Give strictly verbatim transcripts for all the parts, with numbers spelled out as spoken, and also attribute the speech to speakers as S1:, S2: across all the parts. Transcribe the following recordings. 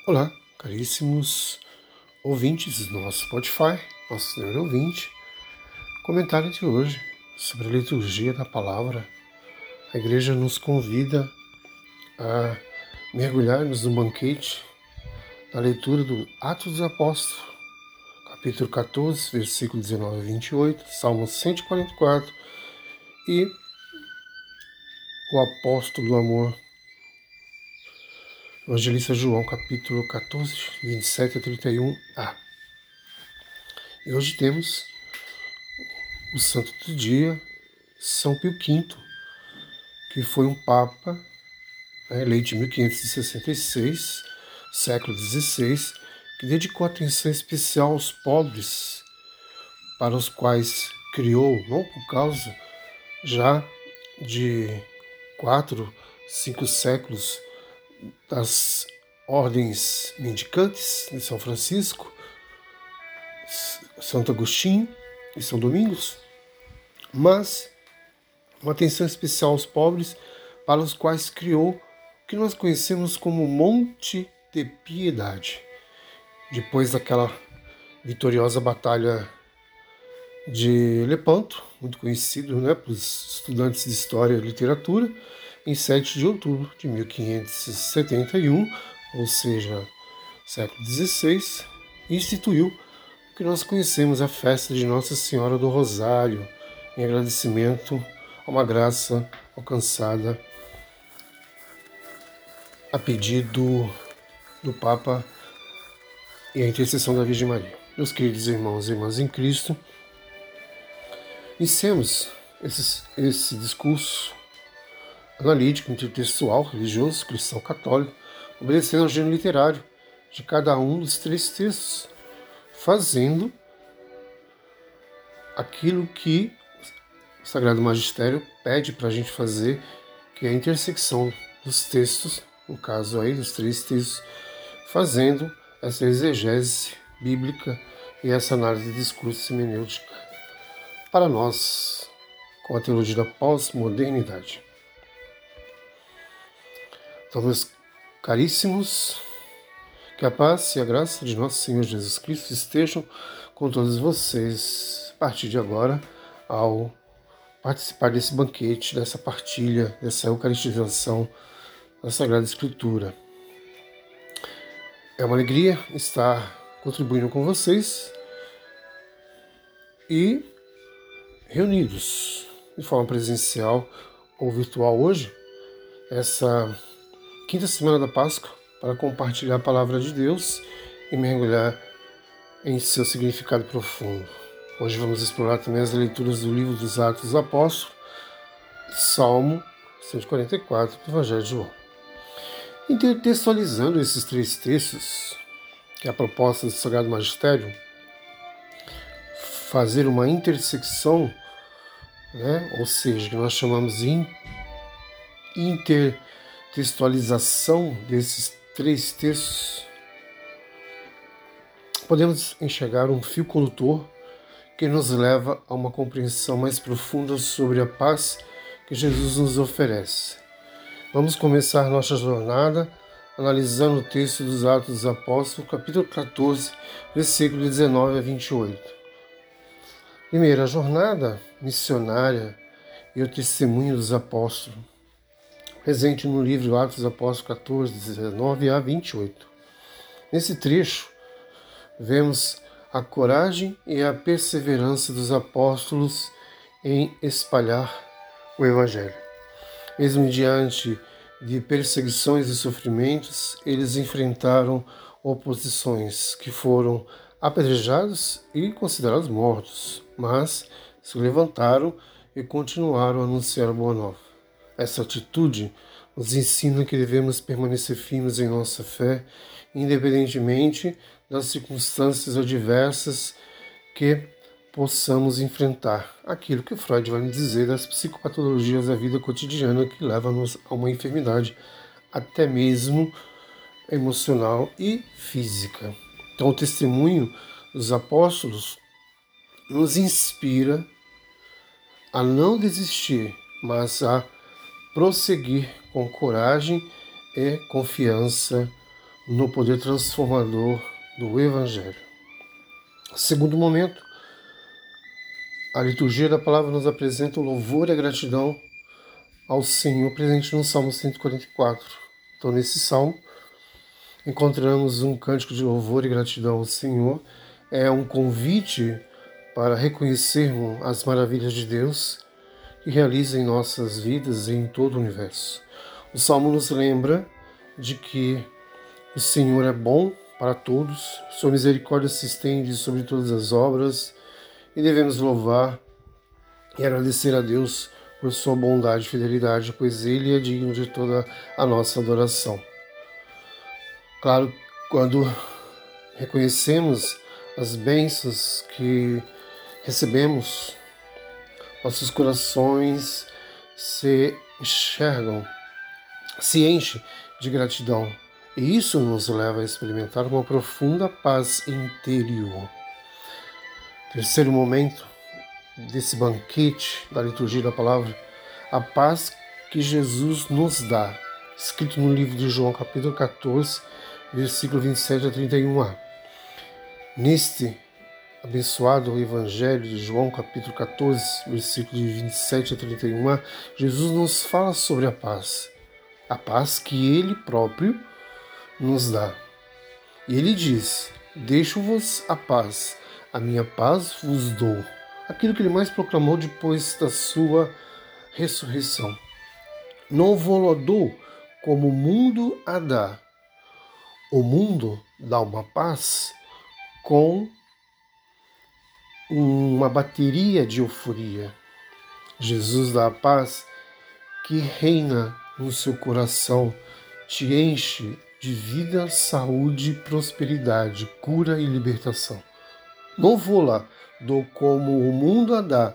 S1: Olá, caríssimos ouvintes do nosso Spotify, nosso senhor ouvinte. Comentário de hoje sobre a liturgia da palavra. A igreja nos convida a mergulharmos no banquete da leitura do Atos dos Apóstolos, capítulo catorze, versículo dezenove a vinte e oito, Salmo cento e quarenta e quatro e o Apóstolo do Amor, Evangelista João, capítulo catorze, vinte e sete a trinta e um a. E hoje temos o santo do dia, São Pio quinto, que foi um papa, né, eleito em mil quinhentos e sessenta e seis, século dezesseis, que dedicou atenção especial aos pobres, para os quais criou, não por causa já de quatro, cinco séculos das ordens mendicantes de São Francisco, Santo Agostinho e São Domingos, mas uma atenção especial aos pobres, para os quais criou o que nós conhecemos como Monte de Piedade. Depois daquela vitoriosa batalha de Lepanto, muito conhecido, né, para os estudantes de História e Literatura, em sete de outubro de mil quinhentos e setenta e um, ou seja, século dezesseis, instituiu o que nós conhecemos a festa de Nossa Senhora do Rosário, em agradecimento a uma graça alcançada a pedido do Papa e a intercessão da Virgem Maria. Meus queridos irmãos e irmãs em Cristo, iniciemos esse, esse discurso analítico, intertextual, religioso, cristão católico, obedecendo ao gênero literário de cada um dos três textos, fazendo aquilo que o Sagrado Magistério pede para a gente fazer, que é a intersecção dos textos, no caso aí dos três textos, fazendo essa exegese bíblica e essa análise de discurso semenêutica para nós, com a teologia da pós-modernidade. Então, meus caríssimos, que a paz e a graça de nosso Senhor Jesus Cristo estejam com todos vocês a partir de agora, ao participar desse banquete, dessa partilha, dessa eucaristização da Sagrada Escritura. É uma alegria estar contribuindo com vocês e reunidos de forma presencial ou virtual hoje, essa quinta semana da Páscoa, para compartilhar a palavra de Deus e mergulhar em seu significado profundo. Hoje vamos explorar também as leituras do livro dos Atos dos Apóstolos, Salmo cento e quarenta e quatro do Evangelho de João. Intertextualizando esses três textos, que é a proposta do Sagrado Magistério, fazer uma intersecção, né, ou seja, que nós chamamos de intertextualização desses três textos, podemos enxergar um fio condutor que nos leva a uma compreensão mais profunda sobre a paz que Jesus nos oferece. Vamos começar nossa jornada analisando o texto dos Atos dos Apóstolos, capítulo catorze, versículo dezenove a vinte e oito. Primeiro, a jornada missionária e o testemunho dos apóstolos, presente no livro Atos dos Apóstolos catorze, dezenove a vinte e oito. Nesse trecho, vemos a coragem e a perseverança dos apóstolos em espalhar o Evangelho. Mesmo diante de perseguições e sofrimentos, eles enfrentaram oposições que foram apedrejados e considerados mortos, mas se levantaram e continuaram a anunciar a boa nova. Essa atitude nos ensina que devemos permanecer firmes em nossa fé, independentemente das circunstâncias adversas que possamos enfrentar. Aquilo que Freud vai me dizer das psicopatologias da vida cotidiana que levam-nos a uma enfermidade, até mesmo emocional e física. Então, o testemunho dos apóstolos nos inspira a não desistir, mas a prosseguir com coragem e confiança no poder transformador do Evangelho. Segundo momento, a liturgia da palavra nos apresenta o louvor e a gratidão ao Senhor presente no Salmo cento e quarenta e quatro. Então, nesse salmo, encontramos um cântico de louvor e gratidão ao Senhor. É um convite para reconhecermos as maravilhas de Deus que realiza em nossas vidas e em todo o universo. O salmo nos lembra de que o Senhor é bom para todos, sua misericórdia se estende sobre todas as obras e devemos louvar e agradecer a Deus por sua bondade e fidelidade, pois Ele é digno de toda a nossa adoração. Claro, quando reconhecemos as bênçãos que recebemos, nossos corações se enxergam, se enchem de gratidão. E isso nos leva a experimentar uma profunda paz interior. Terceiro momento desse banquete da liturgia da palavra, a paz que Jesus nos dá, escrito no livro de João, capítulo quatorze, versículo vinte e sete a trinta e um a. Neste abençoado Evangelho de João, capítulo quatorze, versículo de vinte e sete a trinta e um a, Jesus nos fala sobre a paz, a paz que Ele próprio nos dá. E Ele diz: deixo-vos a paz, a minha paz vos dou. Aquilo que Ele mais proclamou depois da sua ressurreição. Não vos dou como o mundo a dá. O mundo dá uma paz com uma bateria de euforia. Jesus dá a paz que reina no seu coração, te enche de vida, saúde, prosperidade, cura e libertação. Não vou lá, dou como o mundo a dá.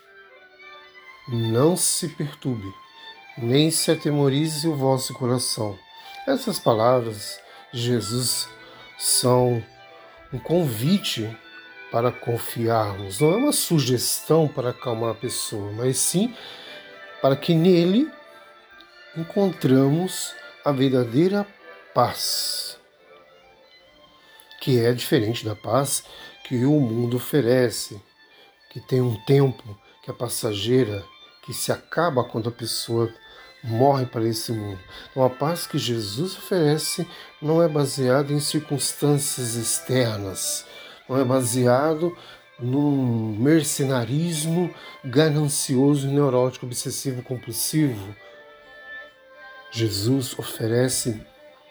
S1: Não se perturbe, nem se atemorize o vosso coração. Essas palavras de Jesus são um convite para confiarmos. Não é uma sugestão para acalmar a pessoa, mas sim para que nele encontramos a verdadeira paz, que é diferente da paz que o mundo oferece, que tem um tempo, que é passageira, que se acaba quando a pessoa morre para esse mundo. Então, a paz que Jesus oferece não é baseada em circunstâncias externas, não é baseado num mercenarismo ganancioso, neurótico, obsessivo, compulsivo. Jesus oferece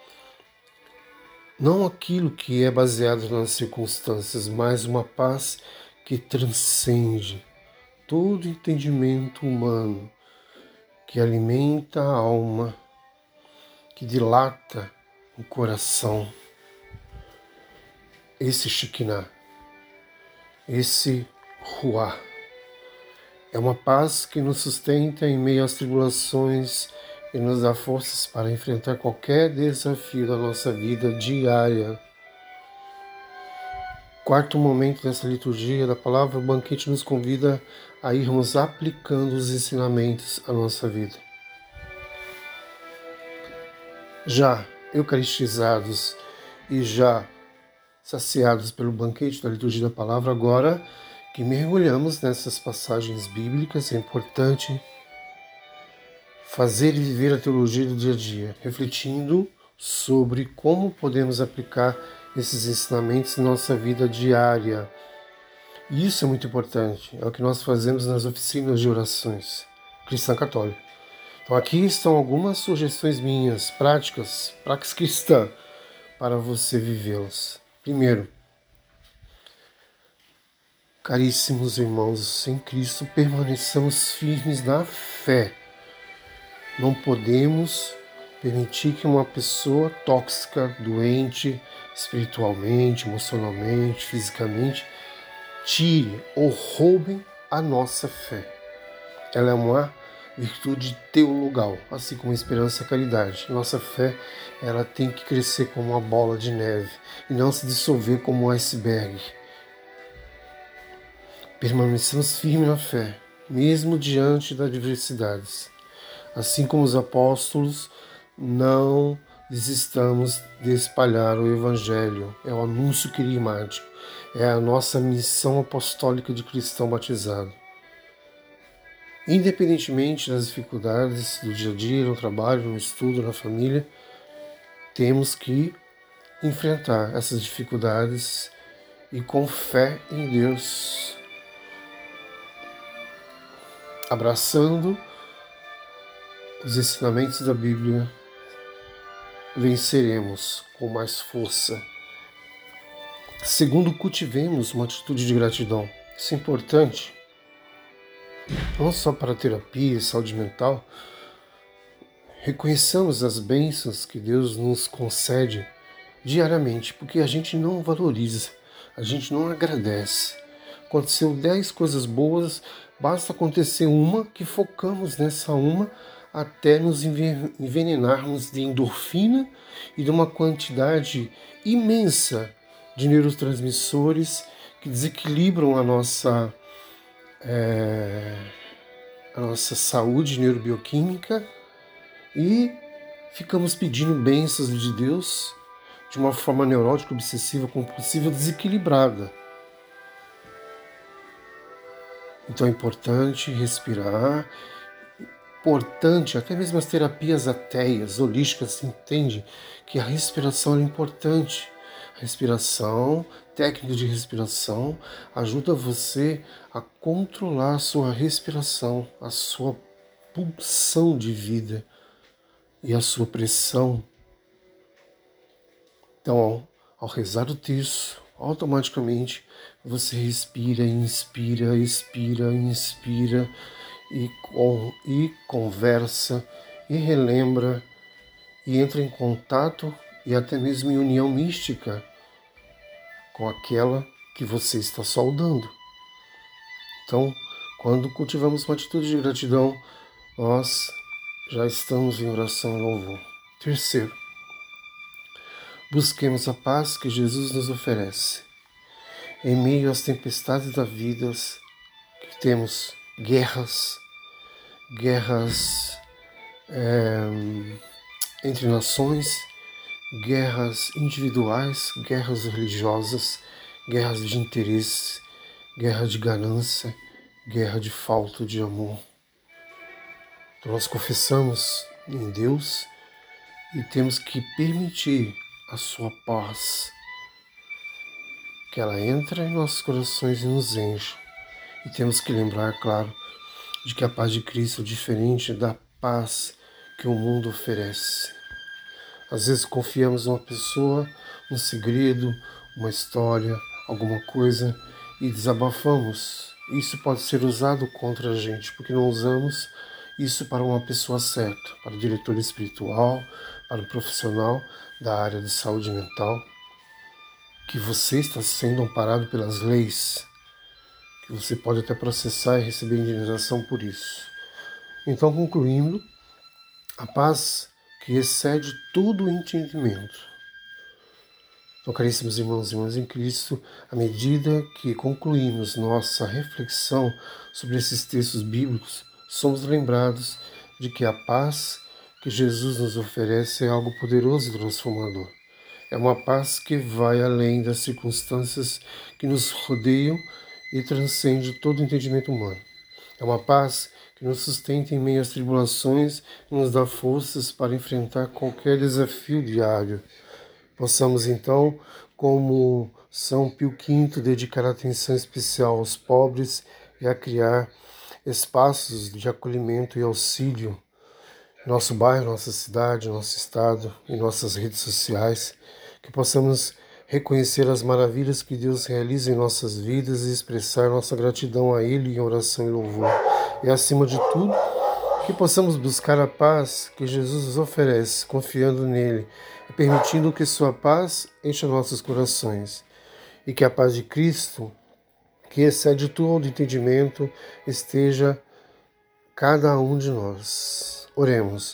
S1: não aquilo que é baseado nas circunstâncias, mas uma paz que transcende todo entendimento humano, que alimenta a alma, que dilata o coração. Esse Shekinah, esse Ruah, é uma paz que nos sustenta em meio às tribulações e nos dá forças para enfrentar qualquer desafio da nossa vida diária. Quarto momento dessa liturgia da palavra, o banquete nos convida a irmos aplicando os ensinamentos à nossa vida. Já eucaristizados e já saciados pelo banquete da liturgia da palavra, agora que mergulhamos nessas passagens bíblicas, é importante fazer e viver a teologia do dia a dia, refletindo sobre como podemos aplicar esses ensinamentos em nossa vida diária. E isso é muito importante, é o que nós fazemos nas oficinas de orações cristã católica. Então aqui estão algumas sugestões minhas, práticas, práticas cristã, para você vivê-las. Primeiro, caríssimos irmãos em Cristo, permaneçamos firmes na fé. Não podemos permitir que uma pessoa tóxica, doente, espiritualmente, emocionalmente, fisicamente, tire ou roube a nossa fé. Ela é uma virtude teologal, assim como a esperança e a caridade. Nossa fé, ela tem que crescer como uma bola de neve e não se dissolver como um iceberg. Permanecemos firmes na fé, mesmo diante das adversidades. Assim como os apóstolos não desistamos de espalhar o Evangelho. É o anúncio querimático, é a nossa missão apostólica de cristão batizado. Independentemente das dificuldades do dia a dia, no trabalho, no estudo, na família, temos que enfrentar essas dificuldades e com fé em Deus, abraçando os ensinamentos da Bíblia, venceremos com mais força. Segundo, cultivemos uma atitude de gratidão. Isso é importante, não só para a terapia e saúde mental. Reconheçamos as bênçãos que Deus nos concede diariamente, porque a gente não valoriza, a gente não agradece. Aconteceu dez coisas boas, basta acontecer uma que focamos nessa uma até nos envenenarmos de endorfina e de uma quantidade imensa de neurotransmissores que desequilibram a nossa, é, a nossa saúde neurobioquímica e ficamos pedindo bênçãos de Deus de uma forma neurótica, obsessiva, compulsiva, desequilibrada. Então é importante respirar, importante, até mesmo as terapias ateias, holísticas, entende que a respiração é importante. A respiração, técnica de respiração, ajuda você a controlar a sua respiração, a sua pulsão de vida e a sua pressão. Então, ao rezar o terço, automaticamente você respira, inspira, expira, inspira e, com, e conversa e relembra e entra em contato e até mesmo em união mística com aquela que você está saudando. Então, quando cultivamos uma atitude de gratidão, nós já estamos em oração e louvor. Terceiro, busquemos a paz que Jesus nos oferece. Em meio às tempestades da vida, que temos guerras, guerras é, entre nações, guerras individuais, guerras religiosas, guerras de interesse, guerra de ganância, guerra de falta de amor. Então nós confessamos em Deus e temos que permitir a sua paz, que ela entra em nossos corações e nos enche. E temos que lembrar, claro, de que a paz de Cristo é diferente da paz que o mundo oferece. Às vezes confiamos em uma pessoa, um segredo, uma história, alguma coisa e desabafamos. Isso pode ser usado contra a gente, porque não usamos isso para uma pessoa certa, para o diretor espiritual, para o profissional da área de saúde mental, que você está sendo amparado pelas leis, que você pode até processar e receber indenização por isso. Então, concluindo, a paz que excede todo o entendimento. Então, caríssimos irmãos e irmãs em Cristo, à medida que concluímos nossa reflexão sobre esses textos bíblicos, somos lembrados de que a paz que Jesus nos oferece é algo poderoso e transformador. É uma paz que vai além das circunstâncias que nos rodeiam e transcende todo o entendimento humano. É uma paz que nos sustenta em meio às tribulações e nos dá forças para enfrentar qualquer desafio diário. Possamos então, como São Pio quinto, dedicar atenção especial aos pobres e a criar espaços de acolhimento e auxílio em nosso bairro, nossa cidade, nosso estado e nossas redes sociais, que possamos reconhecer as maravilhas que Deus realiza em nossas vidas e expressar nossa gratidão a Ele em oração e louvor. E acima de tudo, que possamos buscar a paz que Jesus nos oferece, confiando nele e permitindo que sua paz encha nossos corações. E que a paz de Cristo, que excede todo entendimento, esteja cada um de nós. Oremos.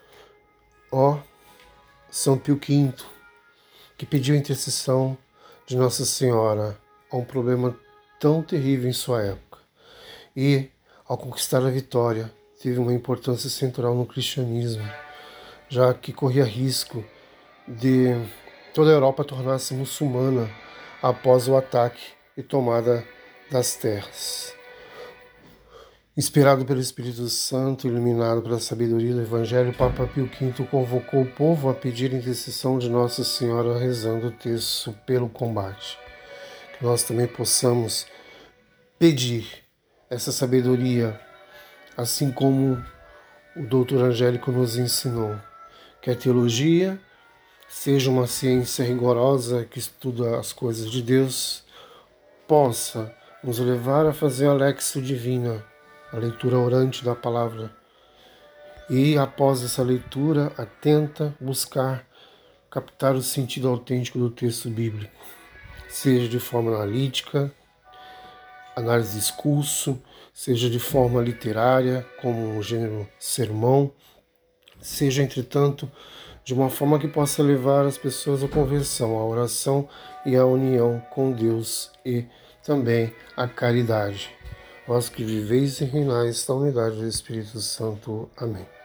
S1: Ó São Pio quinto, que pediu a intercessão de Nossa Senhora a um problema tão terrível em sua época. E, ao conquistar a vitória, teve uma importância central no cristianismo, já que corria risco de toda a Europa tornar-se muçulmana após o ataque e tomada das terras. Inspirado pelo Espírito Santo, iluminado pela sabedoria do Evangelho, o Papa Pio quinto convocou o povo a pedir intercessão de Nossa Senhora, rezando o terço pelo combate. Que nós também possamos pedir essa sabedoria, assim como o doutor Angélico nos ensinou, que a teologia seja uma ciência rigorosa que estuda as coisas de Deus, possa nos levar a fazer a Lexio Divina, a leitura orante da palavra, e após essa leitura atenta, buscar captar o sentido autêntico do texto bíblico, seja de forma analítica, análise de discurso, seja de forma literária, como o gênero sermão, seja, entretanto, de uma forma que possa levar as pessoas à conversão, à oração e à união com Deus e também à caridade. Vós que viveis e reinais na unidade do Espírito Santo. Amém.